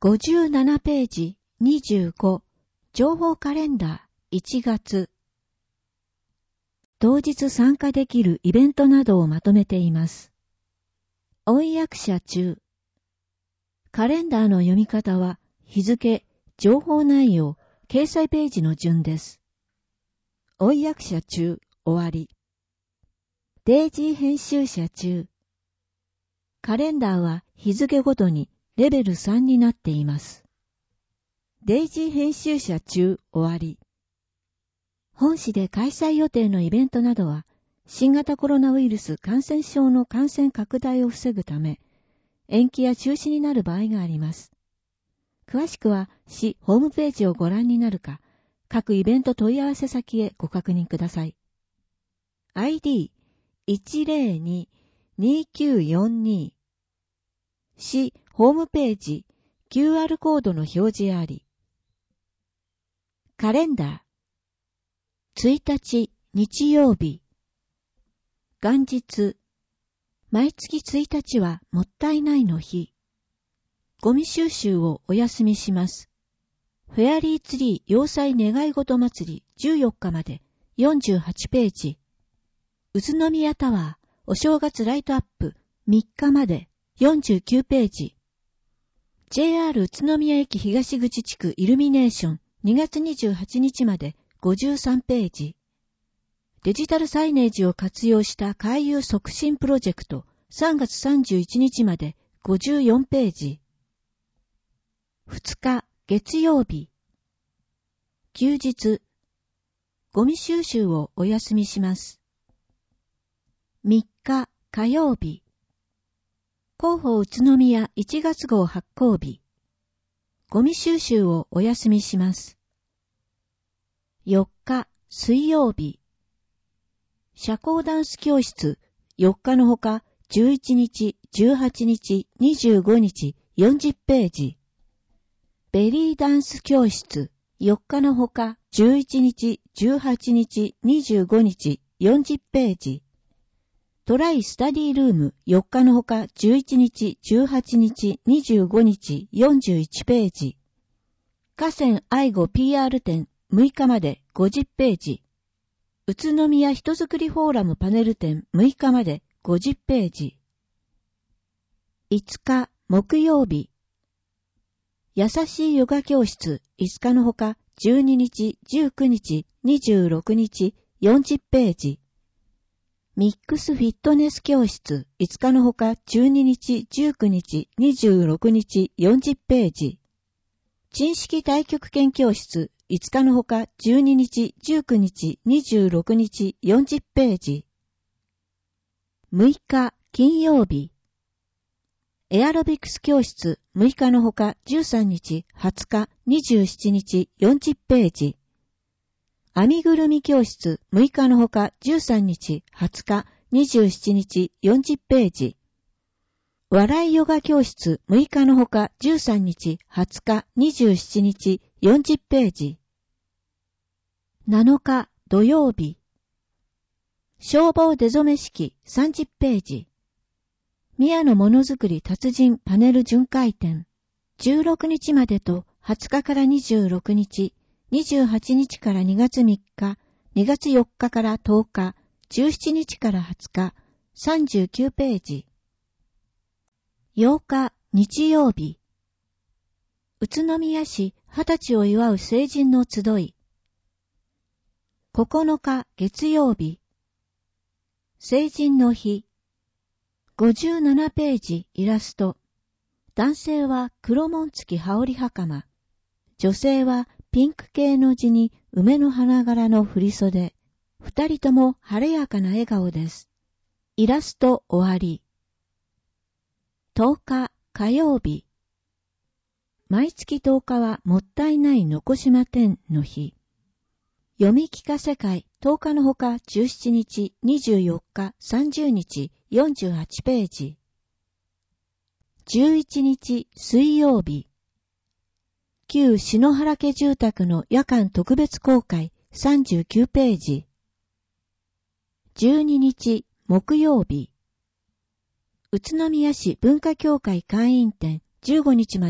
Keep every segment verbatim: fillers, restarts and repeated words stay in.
ごじゅうななページにじゅうご情報カレンダーいちがつ当日参加できるイベントなどをまとめています。翻訳者中カレンダーの読み方は日付、情報内容、掲載ページの順です。翻訳者中終わり。デイジー編集者中カレンダーは日付ごとにレベルさんになっています。デイジー編集者中終わり。本誌で開催予定のイベントなどは、新型コロナウイルス感染症の感染拡大を防ぐため、延期や中止になる場合があります。詳しくは市ホームページをご覧になるか、各イベント問い合わせ先へご確認ください。アイディーいちゼロに にきゅうよんに 市ホームページ キューアール コードの表示あり。カレンダーついたち日曜日元日毎月ついたちはもったいないの日ゴミ収集をお休みします。フェアリーツリー要塞願い事祭りじゅうよっかまでよんじゅうはちページ宇都宮タワーお正月ライトアップみっかまでよんじゅうきゅうページ ジェイアール 宇都宮駅東口地区イルミネーションにがつにじゅうはちにちまでごじゅうさんページデジタルサイネージを活用した回遊促進プロジェクトさんがつさんじゅういちにちまでごじゅうよんページふつか月曜日休日ゴミ収集をお休みします。みっか火曜日広報宇都宮いちがつ号発行日ゴミ収集をお休みします。よっか水曜日社交ダンス教室よっかのほかじゅういちにち、じゅうはちにち、にじゅうごにち、よんじゅうページベリーダンス教室よっかのほかじゅういちにち、じゅうはちにち、にじゅうごにち、よんじゅうページトライスタディルームよっかのほかじゅういちにち、じゅうはちにち、にじゅうごにち、よんじゅういちページ河川愛護 ピーアール 展むいかまでごじゅうページ宇都宮人づくりフォーラムパネル展むいかまでごじゅうページいつか木曜日優しいヨガ教室いつかのほかじゅうににち、じゅうくにち、にじゅうろくにち、よんじゅうページミックスフィットネス教室いつかのほかじゅうににち、じゅうくにち、にじゅうろくにち、よんじゅうページ珍式太極拳教室いつかのほかじゅうににち、じゅうくにち、にじゅうろくにち、よんじゅうページむいか金曜日エアロビクス教室むいかのほかじゅうさんにち、はつか、にじゅうしちにち、よんじゅうページ編みぐるみ教室むいかのほかじゅうさんにち、はつか、にじゅうしちにち、よんじゅうページ笑いヨガ教室むいかのほかじゅうさんにち、はつか、にじゅうしちにち、よんじゅうページなのか土曜日消防出初め式さんじゅうページ宮のものづくり達人パネル巡回展じゅうろくにちまでとはつかからにじゅうろくにち、にじゅうはちにちからにがつみっか、にがつよっかからとおか、じゅうしちにちからはつか、さんじゅうきゅうページようか日曜日宇都宮市はたちを祝う成人の集いここのか月曜日成人の日ごじゅうななページイラスト男性は黒紋付き羽織袴女性はピンク系の地に梅の花柄の振袖二人とも晴れやかな笑顔ですイラスト終わりとおか火曜日毎月とおかはもったいないのこしま展の日読み聞かせ会とおかのほかじゅうしちにち、にじゅうよっか、さんじゅうにち、よんじゅうはちページじゅういちにち水曜日旧篠原家住宅の夜間特別公開さんじゅうきゅうページじゅうににち木曜日宇都宮市文化協会会員展じゅうごにちまで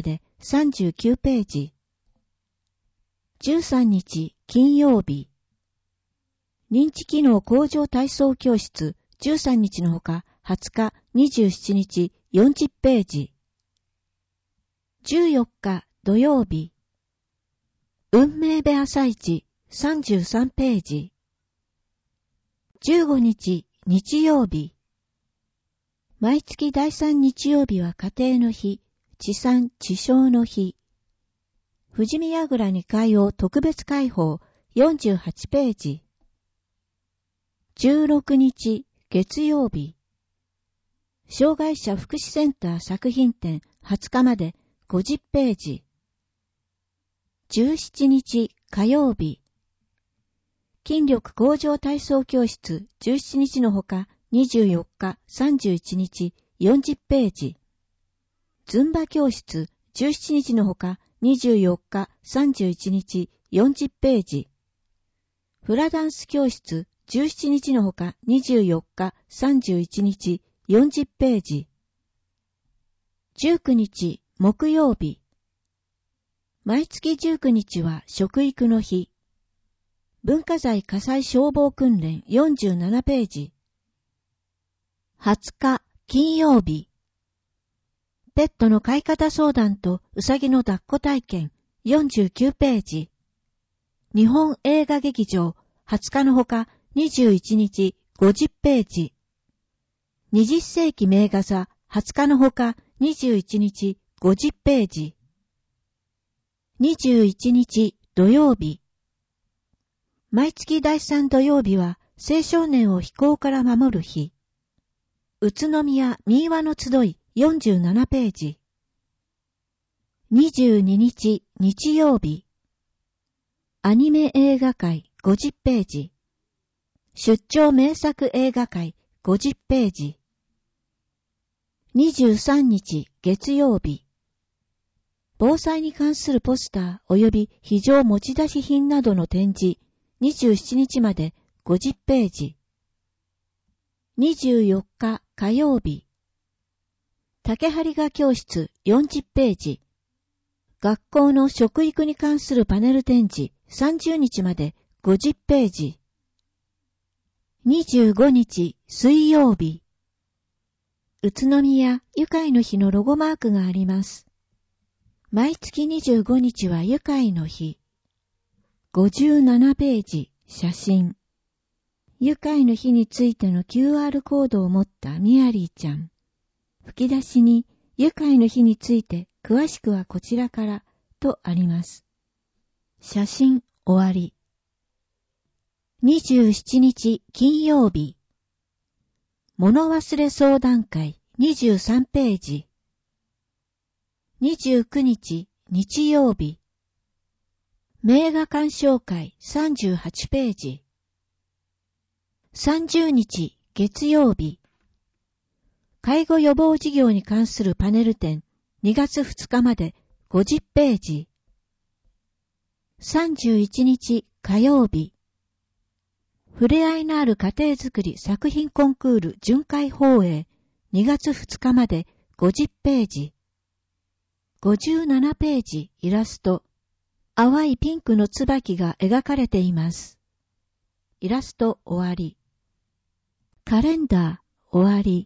さんじゅうきゅうページ。じゅうさんにち金曜日。認知機能向上体操教室じゅうさんにちのほかはつか、にじゅうしちにちよんじゅっページ。じゅうよっか土曜日。運命部朝市さんじゅうさんページ。じゅうごにち日曜日。毎月だいさん日曜日は家庭の日、地産地消の日。富士見櫓に会を特別開放よんじゅうはちページ。じゅうろくにち月曜日。障害者福祉センター作品展はつかまでごじゅっページ。じゅうしちにち火曜日。筋力向上体操教室じゅうしちにちのほかにじゅうよっか、さんじゅういちにちよんじゅっページ。ズンバ教室じゅうしちにちのほかにじゅうよっか、さんじゅういちにちよんじゅっページ。フラダンス教室じゅうしちにちのほかにじゅうよっか、さんじゅういちにちよんじゅっページ。じゅうくにち木曜日。毎月じゅうくにちは食育の日。文化財火災消防訓練よんじゅうななページ。はつか金曜日。ペットの飼い方相談とうさぎの抱っこ体験よんじゅうきゅうページ。日本映画劇場はつかのほかにじゅういちにちごじゅっページ。にじゅっせいき名画座はつかのほかにじゅういちにちごじゅっページ。にじゅういちにち土曜日。毎月だいさん土曜日は青少年を非行から守る日。宇都宮民話の集いよんじゅうななページ。にじゅうににち日曜日。アニメ映画会ごじゅっページ。出張名作映画会ごじゅっページ。にじゅうさんにち月曜日。防災に関するポスター及び非常持ち出し品などの展示にじゅうしちにちまでごじゅっページ。にじゅうよっか火曜日。竹張画教室よんじゅっページ。学校の食育に関するパネル展示さんじゅうにちまでごじゅっページ。にじゅうごにち水曜日。宇都宮愉快の日のロゴマークがあります。毎月にじゅうごにちは愉快の日。ごじゅうななページ写真。愉快の日についての キューアール コードを持ったミアリーちゃん。吹き出しに愉快の日について詳しくはこちらからとあります。写真終わり。にじゅうしちにち金曜日。物忘れ相談会にじゅうさんページ。にじゅうくにち日曜日。名画鑑賞会さんじゅうはちページ。さんじゅうにち月曜日。介護予防事業に関するパネル展にがつふつかまでごじゅっページ。さんじゅういちにち火曜日。触れ合いのある家庭づくり作品コンクール巡回放映にがつふつかまでごじゅっページ。ごじゅうななページイラスト。淡いピンクの椿が描かれています。イラスト終わり。カレンダー終わり。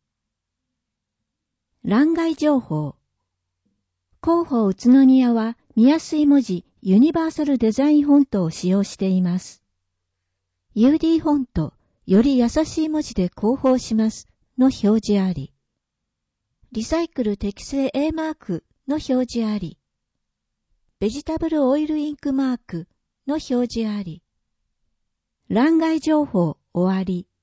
欄外情報。広報宇都宮は見やすい文字ユニバーサルデザインフォントを使用しています。ユーディー フォント、より優しい文字で広報しますの表示あり。リサイクル適正 A マークの表示あり。ベジタブルオイルインクマークの表示あり。欄外情報終わり。